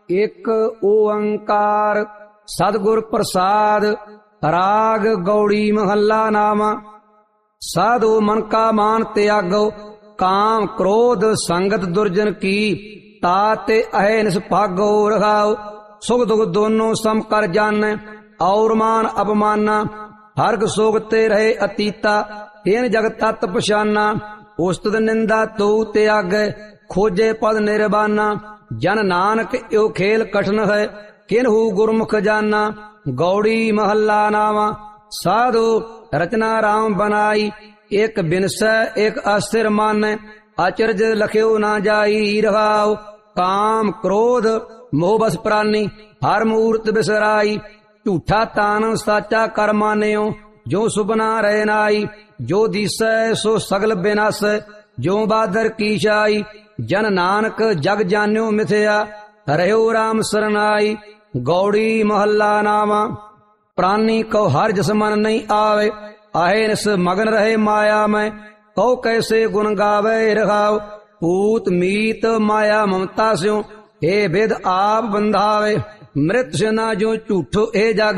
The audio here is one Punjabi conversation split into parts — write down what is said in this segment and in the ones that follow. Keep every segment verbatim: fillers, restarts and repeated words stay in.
ਇੱਕ ਓੰਕਾਰ ਸਤਿਗੁਰ ਪ੍ਰਸਾਦ। ਰਾਗ ਗੌੜੀ ਮਹੱਲਾ ਨਾਵਾ। ਸਾਧੂ ਮਨ ਕਾ ਮਾਨ ਤਿਆਗੋ, ਕਾਮ ਕ੍ਰੋਧ ਸੰਗਤ ਦੁਰਜਨ ਕੀ। ਤਾਤੇ ਅਹੈ ਨਿਸਭਾਗੋ ਰਖਾਓ, ਸੁਖ ਦੁਖ ਦੋਨੋਂ ਸਮ ਕਰ ਜਾਣੈ। ਔਰ ਮਾਨ ਅਪਮਾਨਾ, ਹਰਗ ਸੋਗ ਤੇ ਰਹੇ ਅਤੀਤਾ। ਏਨ ਜਗ ਤਤ ਪਛਾਨਾ, ਉਸਤਤ ਨਿੰਦਾ ਤੂ ਤਿਆਗੈ। ਖੋਜੇ ਪਦ ਨਿਰਬਾਨਾ, ਜਨ ਨਾਨਕ ਇਉ ਖੇਲ ਕਠਨ ਹੈ। ਕਿਨਹੂ ਗੁਰਮੁਖ ਜਾਨਾ। ਗੌੜੀ ਮਹੱਲਾ ਨਾਵਾ। ਸਾਧੂ ਰਚਨਾ ਰਾਮ ਬਨਾਈ, ਇੱਕ ਬਿਨਸੈ ਇੱਕ ਅਸਥਿਰ ਮਾਨੈ। ਅਚਰਜ ਲਖਿਓ ਨਾ ਜਾਈ ਰਹਾਉ, ਕਾਮ ਕ੍ਰੋਧ ਮੋਹ ਬਸ ਪ੍ਰਾਨੀ। ਹਰ ਮੂਰਤ ਬਿਸਰਾਈ, ਝੂਠਾ ਤਾਨ ਸਾਚਾ ਕਰ ਮਾਨਿਓ। ਜੋ ਸੁਪਨਾ ਰਹਿ ਨਾਈ, ਜੋ ਦੀਸੈ ਸੋ ਸਗਲ ਬਿਨਾਸੈ। ਜੋ ਬਾਦਰ ਕੀ ਛਾਈ, ਜਨ ਨਾਨਕ ਜਗ ਜਾਣਿਓ ਮਿਥਿਆ। ਰਹਿਓ ਰਾਮ ਸਰਨਾਈ। ਗੌੜੀ ਮਹੱਲਾ ਨਾਵਾ। ਪ੍ਰਾਨੀ ਕਉ ਹਰ ਜਸ ਮਨ ਨਹੀਂ ਆਵੇ, ਆਹੇ ਨਿਸ ਮਗਨ ਰਹੇ ਮਾਇਆ ਮੈਂ। ਕਉ ਕੈਸੇ ਗੁਣ ਗਾਵੇ ਰਹਾਉ, ਪੂਤ ਮੀਤ ਮਾਇਆ ਮਮਤਾ ਸਿਉ। ਏ ਬਿਦ ਆਪ ਬੰਧਾਵੇ, ਮ੍ਰਿਤ ਸਿਨਾ ਜੋ ਝੂਠੋ ਇਹ ਜਗ।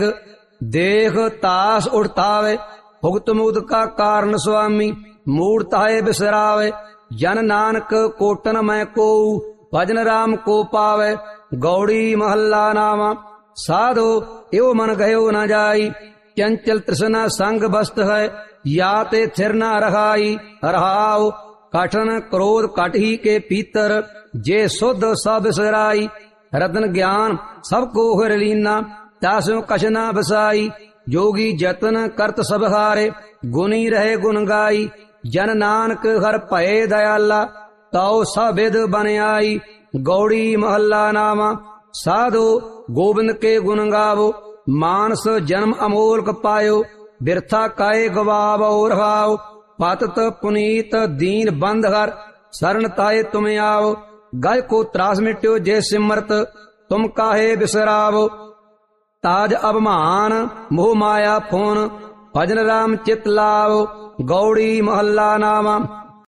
ਦੇਖ ਤਾਸ ਉੜਤਾਵੇ, ਭੁਗਤ ਮੁਕਤ ਕਾ ਕਾਰਨ ਸੁਆਮੀ। ਮੂਰਤਾਏ ਬਿਸਰਾਵੇ, ਜਨ ਨਾਨਕ ਕੋਟਨ ਮੈਂ ਕੋਊ। ਭਜਨ ਰਾਮ ਕੋ ਪਾਵੇ। ਗੌੜੀ ਮਹੱਲਾ ਨਾਵਾ। ਸਾਧੋ ਇਉ ਮਨ ਗਇਓ ਨਾ ਜਾਈ, ਚੰਚਲ ਤ੍ਰਿਸ਼ਨਾ ਸੰਗ ਬਸਤ ਹੈ। ਯਾ ਤੇ ਥਿਰ ਨਾ ਰਹਾਈ ਰਹਾਉ, ਕਠਨ ਕ੍ਰੋਧ ਕਟ ਹੀ ਕੇ ਪੀਤਰ। ਜੇ ਸੁਧ ਸਭ ਬਿਸਰਾਈ, ਰਤਨ ਗਿਆਨ ਸਭ ਕੋ ਹਰਿ ਲੀਨਾ। ਤਾਸਿਉ ਕਛ ਨਾ ਬਸਾਈ, ਜੋਗੀ ਜਤਨ ਕਰਤ ਸਭ ਹਾਰੇ। ਗੁਣੀ ਰਹੇ ਗੁਣ ਗਾਈ, ਜਨ ਨਾਨਕ ਹਰ ਭਏ ਦਇਆਲਾ। ਤਉ ਸਭ ਵਿਦ ਬਨ ਆਈ। ਗੌੜੀ ਮਹੱਲਾ ਨਾਵਾ। ਸਾਧੋ ਗੋਬਿੰਦ ਕੇ ਗੁਣ ਗਾਵੋ, ਮਾਨਸ ਜਨਮ ਅਮੋਲਕ ਪਾਇਓ। ਬਿਰਥਾ ਕਾਏ ਗਵਾਵੋ ਰਹਾਉ, ਪਤਤ ਪੁਨੀਤ ਦੀਨ ਬੰਧ ਹਰ। ਸਰਨ ਤਾਏ ਤੁਮ ਆਵੋ, ਗਜ ਕੋ ਤਰਾਸ ਮਿਟਿਓ ਜੇ ਸਿਮਰਤ। ਤੁਮ ਕਾਹੇ ਬਿਸਰਾਵੋ, ਤਾਜ ਅਭਮਾਨ ਮੋਹ ਮਾਇਆ ਫੋਨ। ਭਜਨ ਰਾਮ ਚਿਤ ਲਾਵੋ। ਗੌੜੀ ਮਹੱਲਾ ਨਾਵਾ।